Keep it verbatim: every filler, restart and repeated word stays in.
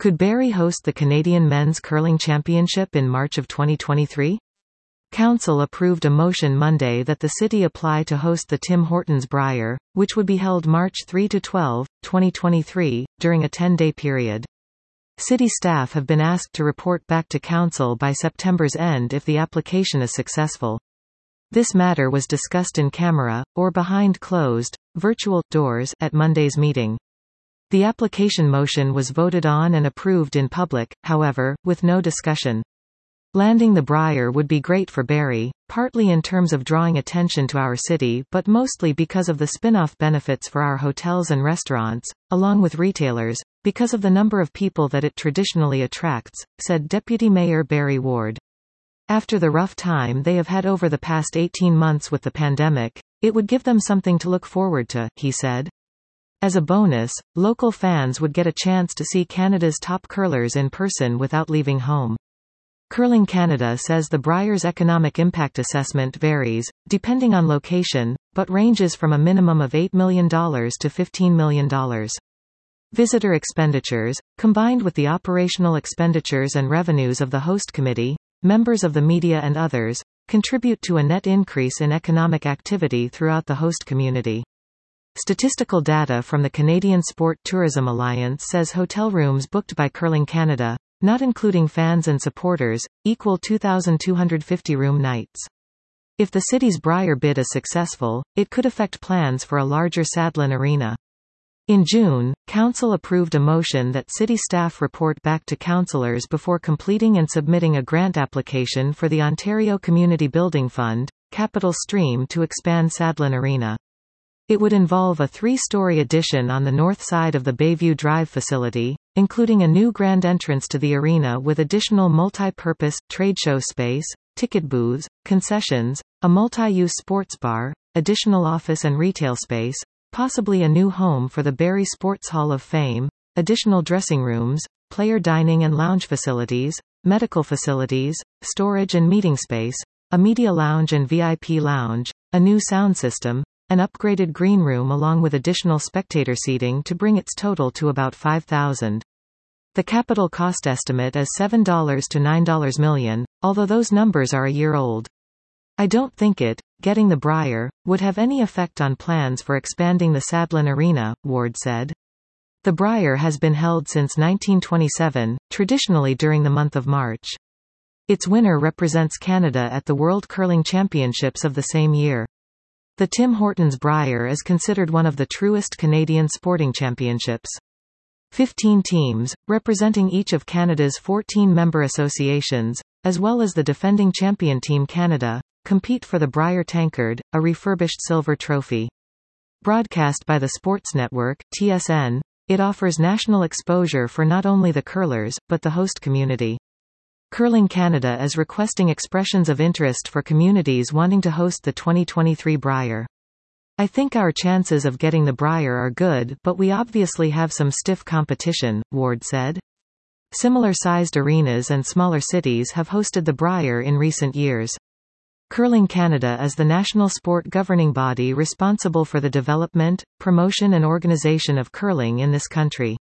Could Barrie host the Canadian Men's Curling Championship in March of twenty twenty-three? Council approved a motion Monday that the city apply to host the Tim Hortons Brier, which would be held March third to twelfth, twenty twenty-three, during a ten-day period. City staff have been asked to report back to Council by September's end if the application is successful. This matter was discussed in camera, or behind closed, virtual, doors at Monday's meeting. The application motion was voted on and approved in public, however, with no discussion. Landing the Brier would be great for Barrie, partly in terms of drawing attention to our city but mostly because of the spin-off benefits for our hotels and restaurants, along with retailers, because of the number of people that it traditionally attracts, said Deputy Mayor Barry Ward. After the rough time they have had over the past eighteen months with the pandemic, it would give them something to look forward to, he said. As a bonus, local fans would get a chance to see Canada's top curlers in person without leaving home. Curling Canada says the Brier's economic impact assessment varies, depending on location, but ranges from a minimum of eight million dollars to fifteen million dollars. Visitor expenditures, combined with the operational expenditures and revenues of the host committee, members of the media and others, contribute to a net increase in economic activity throughout the host community. Statistical data from the Canadian Sport Tourism Alliance says hotel rooms booked by Curling Canada, not including fans and supporters, equal two thousand two hundred fifty room nights. If the city's Brier bid is successful, it could affect plans for a larger Sadlon Arena. In June, Council approved a motion that city staff report back to councillors before completing and submitting a grant application for the Ontario Community Building Fund, Capital Stream, to expand Sadlon Arena. It would involve a three-story addition on the north side of the Bayview Drive facility, including a new grand entrance to the arena with additional multi-purpose, trade show space, ticket booths, concessions, a multi-use sports bar, additional office and retail space, possibly a new home for the Barrie Sports Hall of Fame, additional dressing rooms, player dining and lounge facilities, medical facilities, storage and meeting space, a media lounge and V I P lounge, a new sound system, an upgraded green room along with additional spectator seating to bring its total to about five thousand. The capital cost estimate is seven to nine million, although those numbers are a year old. I don't think it, getting the Brier, would have any effect on plans for expanding the Sadlon Arena, Ward said. The Brier has been held since nineteen twenty-seven, traditionally during the month of March. Its winner represents Canada at the World Curling Championships of the same year. The Tim Hortons Brier is considered one of the truest Canadian sporting championships. Fifteen teams, representing each of Canada's fourteen member associations, as well as the defending champion Team Canada, compete for the Brier Tankard, a refurbished silver trophy. Broadcast by the Sports Network, T S N, it offers national exposure for not only the curlers, but the host community. Curling Canada is requesting expressions of interest for communities wanting to host the twenty twenty-three Brier. I think our chances of getting the Brier are good, but we obviously have some stiff competition, Ward said. Similar-sized arenas and smaller cities have hosted the Brier in recent years. Curling Canada is the national sport governing body responsible for the development, promotion and organization of curling in this country.